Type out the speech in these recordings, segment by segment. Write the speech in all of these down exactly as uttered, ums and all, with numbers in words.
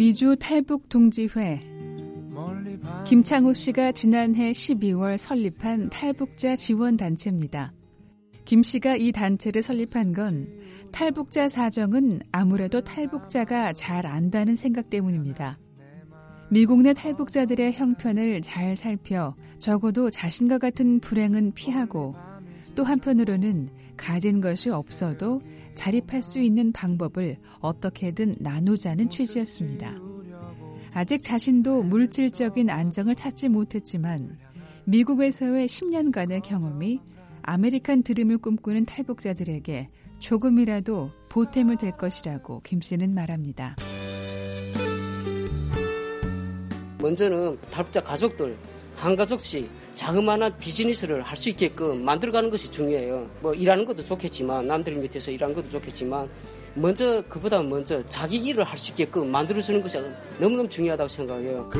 미주 탈북동지회. 김창호 씨가 지난해 십이월 설립한 탈북자 지원단체입니다. 김 씨가 이 단체를 설립한 건 탈북자 사정은 아무래도 탈북자가 잘 안다는 생각 때문입니다. 미국 내 탈북자들의 형편을 잘 살펴 적어도 자신과 같은 불행은 피하고 또 한편으로는 가진 것이 없어도 자립할 수 있는 방법을 어떻게든 나누자는 취지였습니다. 아직 자신도 물질적인 안정을 찾지 못했지만 미국에서의 십 년간의 경험이 아메리칸 드림을 꿈꾸는 탈북자들에게 조금이라도 보탬이 될 것이라고 김 씨는 말합니다. 먼저는 탈북자 가족들 한 가족씩 자그마한 비즈니스를 할 수 있게끔 만들어가는 것이 중요해요. 뭐 일하는 것도 좋겠지만 남들 밑에서 일하는 것도 좋겠지만 먼저 그보다 먼저 자기 일을 할 수 있게끔 만들어주는 것이 너무너무 중요하다고 생각해요.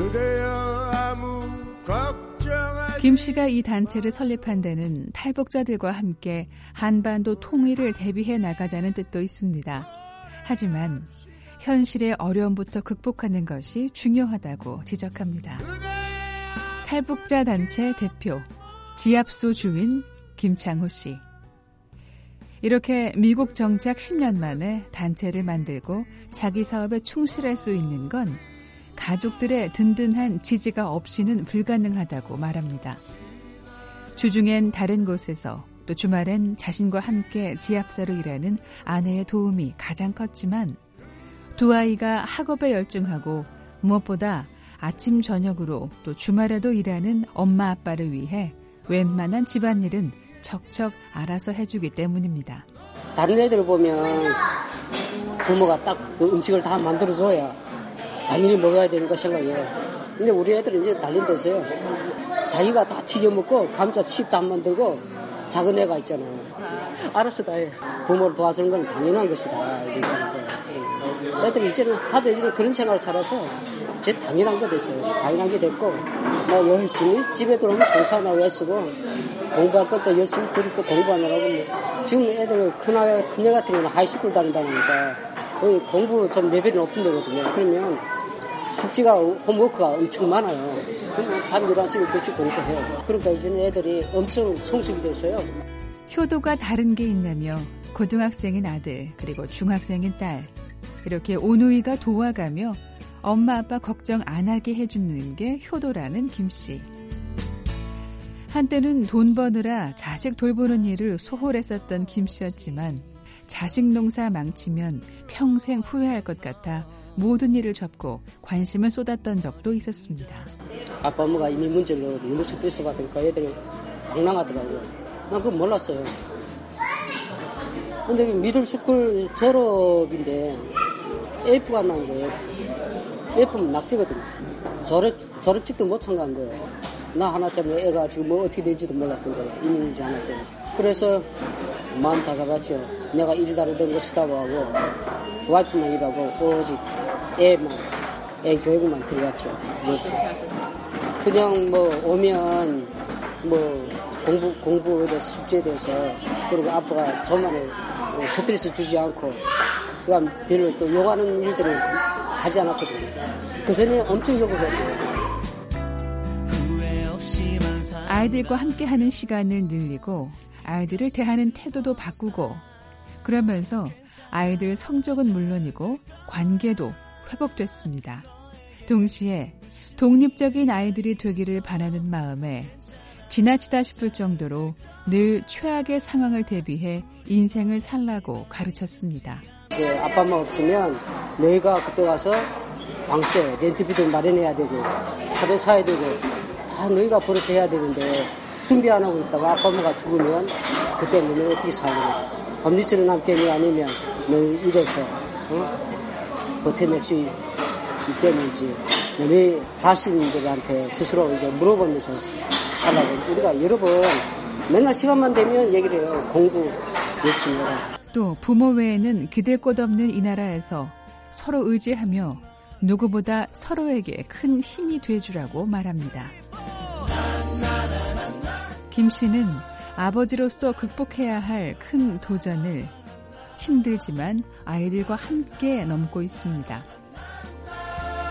김 씨가 이 단체를 설립한 데는 탈북자들과 함께 한반도 통일을 대비해 나가자는 뜻도 있습니다. 하지만 현실의 어려움부터 극복하는 것이 중요하다고 지적합니다. 탈북자 단체 대표, 지압소 주인 김창호 씨. 이렇게 미국 정착 십 년 만에 단체를 만들고 자기 사업에 충실할 수 있는 건 가족들의 든든한 지지가 없이는 불가능하다고 말합니다. 주중엔 다른 곳에서 또 주말엔 자신과 함께 지압사로 일하는 아내의 도움이 가장 컸지만 두 아이가 학업에 열중하고 무엇보다 아침 저녁으로 또 주말에도 일하는 엄마 아빠를 위해 웬만한 집안일은 척척 알아서 해주기 때문입니다. 다른 애들을 보면 부모가 딱 그 음식을 다 만들어줘야 당연히 먹어야 되는 거 생각해요. 근데 우리 애들은 이제 달린 데서요. 자기가 다 튀겨먹고 감자 칩도 안 만들고 작은 애가 있잖아요. 알아서 다 해. 부모를 도와주는 건 당연한 것이다. 애들이 이제는 하도 그런 생활을 살아서 이제 당연한 거 됐어요. 당연한 게 됐고 뭐 열심히 집에 들어오면 종사하라고 애쓰고 공부할 것도 열심히 들이 또 공부하느라고 뭐. 지금 애들 큰애 큰애 같은 경우는 하이스쿨 다닌다 보니까 거의 공부 좀 레벨이 높은 데거든요. 그러면 숙제가 홈워크가 엄청 많아요. 그러면 밤 열한 시 열두 시 공부해요. 그러니까 이제는 애들이 엄청 성숙이 됐어요. 효도가 다른 게 있냐며 고등학생인 아들 그리고 중학생인 딸 이렇게 오누이가 도와가며 엄마 아빠 걱정 안 하게 해주는 게 효도라는 김 씨. 한때는 돈 버느라 자식 돌보는 일을 소홀했었던 김 씨였지만 자식 농사 망치면 평생 후회할 것 같아 모든 일을 접고 관심을 쏟았던 적도 있었습니다. 아빠 엄마가 이미 문제를 너무 스트레스 받으니까 애들이 당황하더라고요. 난 그거 몰랐어요. 근데 미들스쿨 졸업인데 F가 난 거예요. F면 낙제거든요. 졸업, 졸업직도 못 참가한 거예요. 나 하나 때문에 애가 지금 뭐 어떻게 될지도 몰랐던 거예요. 이민지 하나 때문에. 그래서 마음 다 잡았죠. 내가 일다리 된 거 쓰다고 하고 와이프만 일하고 오직 애만, 애 교육만 들어갔죠. 뭐 그냥 뭐 오면 뭐 공부, 공부에 대해서 숙제에 대해서 그리고 아빠가 저만에 스트레스 주지 않고 그다음 별로 또 욕하는 일들을 하지 않았거든요. 그 전에 엄청 욕을 했어요. 아이들과 함께하는 시간을 늘리고 아이들을 대하는 태도도 바꾸고 그러면서 아이들 성적은 물론이고 관계도 회복됐습니다. 동시에 독립적인 아이들이 되기를 바라는 마음에 지나치다 싶을 정도로 늘 최악의 상황을 대비해 인생을 살라고 가르쳤습니다. 이제 아빠 엄마 없으면 너희가 그때 가서 방세, 렌트비도 마련해야 되고 차도 사야 되고 다 너희가 벌어서 해야 되는데 준비 안 하고 있다가 아빠 엄마가 죽으면 그때 너는 어떻게 살냐. 법리스를 남겠니 아니면 너희 이래서 어? 버텨낼 수 있겠는지 너희 자신들한테 스스로 이제 물어보면서 살라고. 우리가 여러 번 맨날 시간만 되면 얘기를 해요. 공부 열심히 해라. 또 부모 외에는 기댈 곳 없는 이 나라에서 서로 의지하며 누구보다 서로에게 큰 힘이 돼주라고 말합니다. 김 씨는 아버지로서 극복해야 할 큰 도전을 힘들지만 아이들과 함께 넘고 있습니다.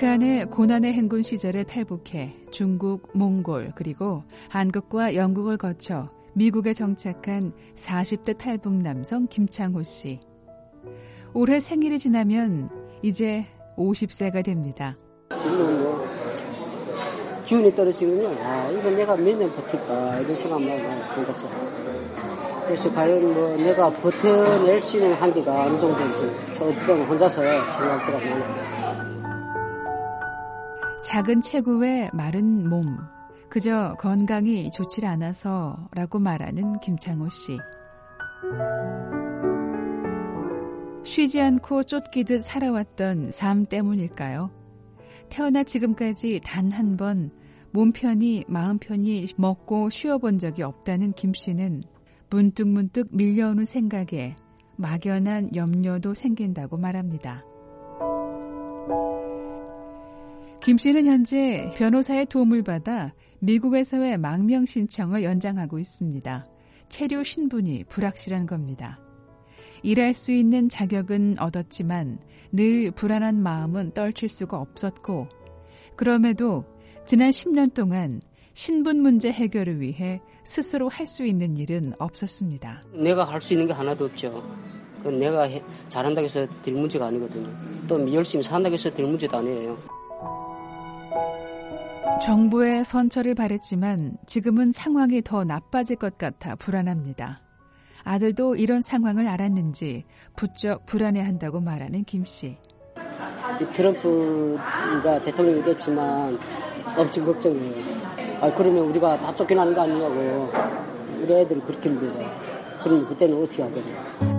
북한의 고난의 행군 시절에 탈북해 중국, 몽골 그리고 한국과 영국을 거쳐 미국에 정착한 사십 대 탈북 남성 김창호 씨. 올해 생일이 지나면 이제 오십 세가 됩니다. 지금 뭐 기운이 떨어지면요. 아, 이거 내가 몇 년 버틸까 이런 생각만 혼자서. 그래서 과연 뭐 내가 버텨낼 수 있는 한계가 어느 정도인지 저 어디든 혼자서 생각들어 많아요. 작은 체구의 마른 몸, 그저 건강이 좋지 않아서라고 말하는 김창호 씨. 쉬지 않고 쫓기듯 살아왔던 삶 때문일까요? 태어나 지금까지 단 한 번 몸 편히 마음 편히 먹고 쉬어본 적이 없다는 김 씨는 문득문득 밀려오는 생각에 막연한 염려도 생긴다고 말합니다. 김 씨는 현재 변호사의 도움을 받아 미국에서의 망명 신청을 연장하고 있습니다. 체류 신분이 불확실한 겁니다. 일할 수 있는 자격은 얻었지만 늘 불안한 마음은 떨칠 수가 없었고, 그럼에도 지난 십 년 동안 신분 문제 해결을 위해 스스로 할 수 있는 일은 없었습니다. 내가 할 수 있는 게 하나도 없죠. 그건 내가 해, 잘한다고 해서 될 문제가 아니거든요. 또 열심히 산다고 해서 될 문제도 아니에요. 정부의 선처를 바랬지만 지금은 상황이 더 나빠질 것 같아 불안합니다. 아들도 이런 상황을 알았는지 부쩍 불안해한다고 말하는 김 씨. 트럼프가 대통령이 됐지만 엄청 걱정이에요. 아, 그러면 우리가 다 쫓겨나는 거 아니냐고. 우리 애들이 그렇게 힘들어. 그러면 그때는 어떻게 하겠냐.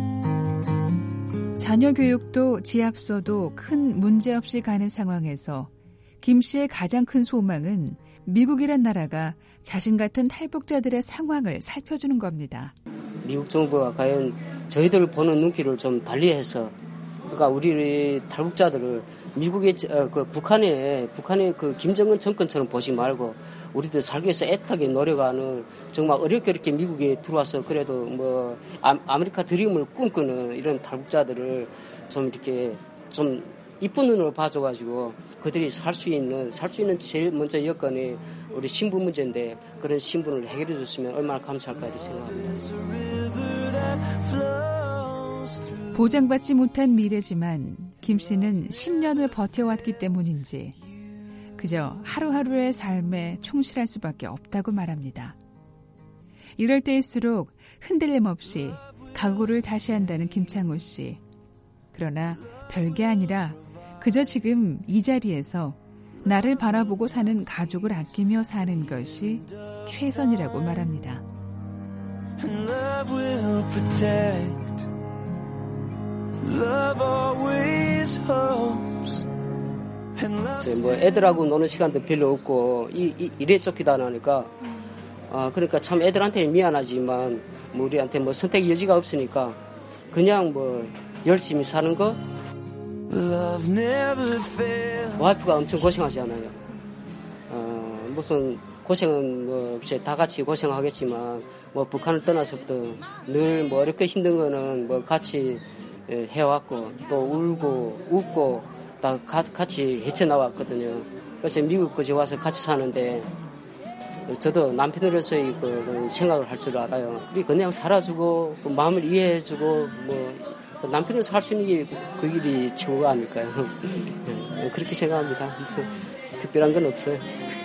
자녀 교육도 지압소도 큰 문제 없이 가는 상황에서 김 씨의 가장 큰 소망은 미국이란 나라가 자신 같은 탈북자들의 상황을 살펴주는 겁니다. 미국 정부가 과연 저희들을 보는 눈길을 좀 달리해서, 그러니까 우리 탈북자들을 미국의 그 북한의 북한의 그 김정은 정권처럼 보지 말고 우리들 살기 위해서 애타게 노력하는, 정말 어렵게 이렇게 미국에 들어와서 그래도 뭐 아, 아메리카 드림을 꿈꾸는 이런 탈북자들을 좀 이렇게 좀 이쁜 눈으로 봐줘가지고 그들이 살 수 있는 살 수 있는 제일 먼저 여건이 우리 신분 문제인데, 그런 신분을 해결해 줬으면 얼마나 감사할까 이렇게 생각합니다. 보장받지 못한 미래지만 김 씨는 십 년을 버텨왔기 때문인지 그저 하루하루의 삶에 충실할 수밖에 없다고 말합니다. 이럴 때일수록 흔들림 없이 각오를 다시 한다는 김창호 씨. 그러나 별게 아니라 그저 지금 이 자리에서 나를 바라보고 사는 가족을 아끼며 사는 것이 최선이라고 말합니다. 뭐 애들하고 노는 시간도 별로 없고 이, 이, 일에 쫓기다 나니까 아, 그러니까 참 애들한테는 미안하지만 뭐 우리한테 뭐 선택 여지가 없으니까 그냥 뭐 열심히 사는 거. 와이프가 엄청 고생하잖아요. 어, 무슨 고생은 뭐 다 같이 고생하겠지만 뭐 북한을 떠나서부터 늘 뭐 어렵게 힘든 거는 뭐 같이 해왔고 또 울고 웃고 다 가, 같이 헤쳐나왔거든요. 그래서 미국까지 와서 같이 사는데 저도 남편으로서의 그 생각을 할 줄 알아요. 우리 그냥 살아주고 마음을 이해해주고 뭐 남편으로서 할 수 있는 게 그 일이 최고가 아닐까요? 그렇게 생각합니다. 특별한 건 없어요.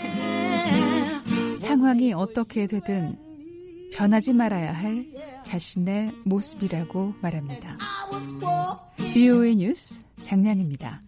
상황이 어떻게 되든 변하지 말아야 할 자신의 모습이라고 말합니다. 비오에이 뉴스 장량입니다.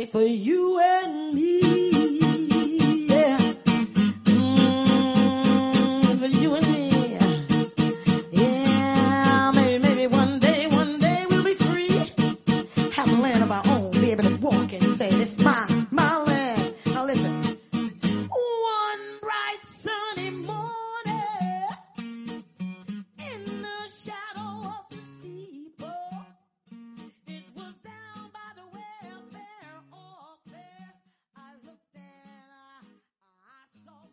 day for you and me. Yeah. Mm, for you and me. Yeah, maybe, maybe one day, one day we'll be free. Have a land of our own.